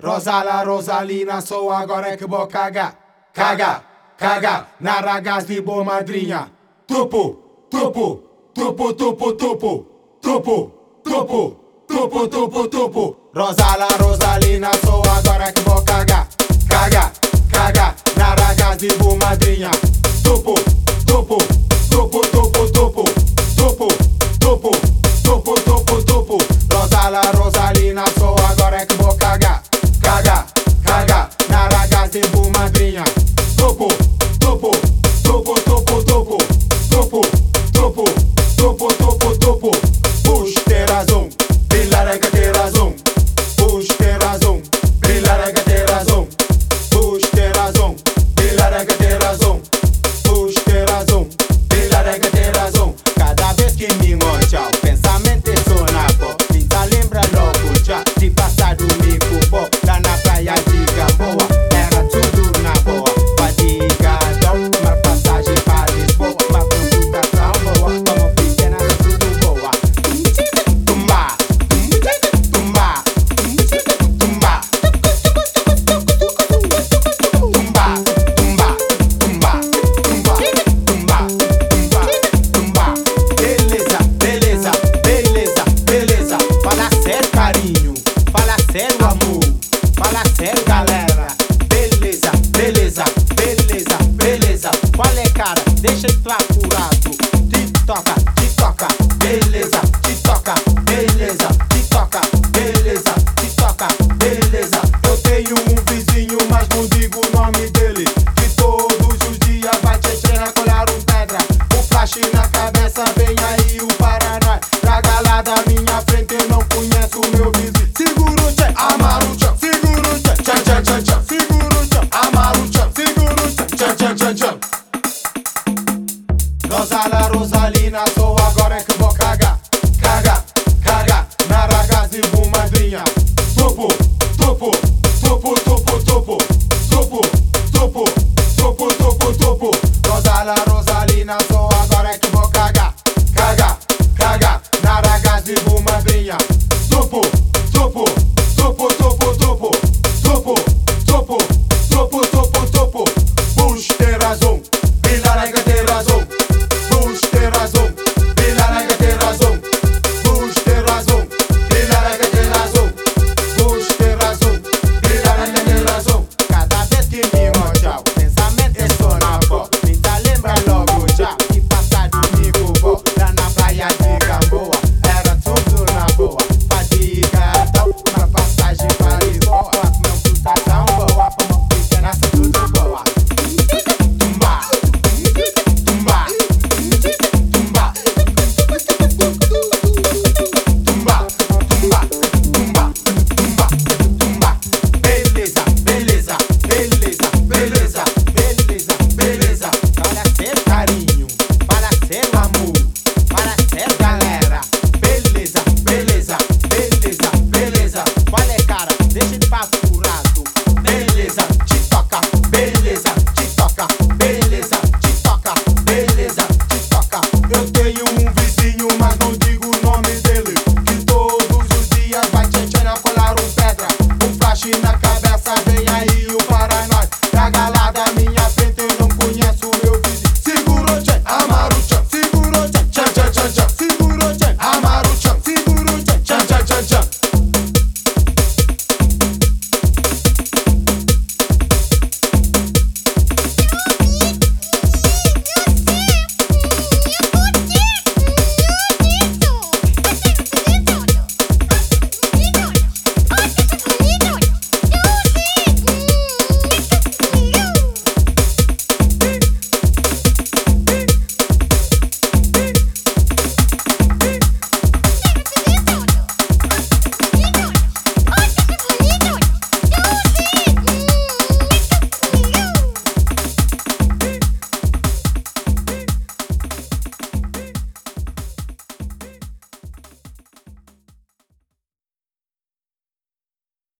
Rosala, Rosalina, sou agora é que vou cagar. Caga, caga, na ragaz de boa madrinha. Tupo, tupo, tupo, tupo, tupo, tupo, tupo, tupo, tupo, tupo. Rosala, Rosalina, sou agora é que vou cagar. Caga, caga, na ragaz de boa madrinha. Tupo, tupo, tupo, tupo, tupo, tupo, tupo, tupo, tupo, tupo. Rosala, Rosalina, sou agora é que vou cagar. Caga, caga, na ragaz de boa madrinha. Tupo, tupo, tupo, tupo, tupo, tupo, tupo, tupo, tupo, tupo. Push, ter razão, brilharega ter razão. Push, ter razão, brilharega ter razão. Push, ter razão, brilharega ter razão. Push, ter razão, brilharega ter razão. Cada vez que me encontra, o pensamento é só na boa. Pinta lembra logo já de passar domingo bom. Lá na praia de Gamboa, era tudo na boa. Fadigadão, uma passagem para Lisboa. Uma computação boa, como pequena, tudo boa. Tumba, tumba, tumba, tumba, tumba, tumba, tumba, tumba, tumba, tumba. Beleza, beleza, beleza, beleza. Fala sério, carinho. Fala sério, amor. Fala sério, galera. Beleza, beleza, beleza, beleza. Qual é, cara? Deixa eu entrar curado. Te toca, beleza. Te toca, beleza. Te toca, beleza. Te toca, beleza. Eu tenho um vizinho, mas não digo o nome dele. Que todos os dias vai te treinar, colar um pedra. O flash na cabeça, vem aí o Paraná. Traga lá da minha frente, eu não conheço o meu vizinho. Segura o tchan, amara o tchan. Segura o tchan, tchan, tchan, tchan, tchan. Segura o tchan, amara o tchan. Segura o tchan, tchan, tchan, tchan, tchan. Rosala, Rosalina, sou agora é que vou cagar. Caga, caga, na ragaz de boa madrinha. Tupo, tupo, tupo, tupo, tupo, tupo, tupo, tupo, tupo, tupo. Rosala, Rosalina, sou agora é que vou cagar. Caga, caga, na ragaz de boa madrinha. Tupo, tupo, tupo, tupo, tupo, tupo, tupo, tupo, tupo, tupo. Push, ter razão, brilharega ter razão. Push, ter razão, brilharega ter razão. Push, ter razão, brilharega ter razão. Push, ter razão, brilharega ter razão. Cada vez que me encontra, o pensamento é só na boa. Pinta lembra logo já que passar domingo bom. Lá na praia de Gamboa, era tudo na boa. Fadigadão, uma passagem para Lisboa. Uma computação boa, uma pequena, tudo boa. Tumba, tumba, tumba, tumba, tumba, tumba, tumba, tumba. Beleza, beleza, beleza, beleza, beleza, beleza. Fala sério, carinho. Fala sério, amor. Fala sério, galera. Beleza, beleza, beleza, beleza. Qual é, cara? Deixa de papo furado. Beleza, te toca, beleza, te toca, beleza, te toca, beleza, te toca. Eu tenho um vizinho, mas não digo o nome dele. Que todos os dias vai te colar um pedra. Um flash na cabeça.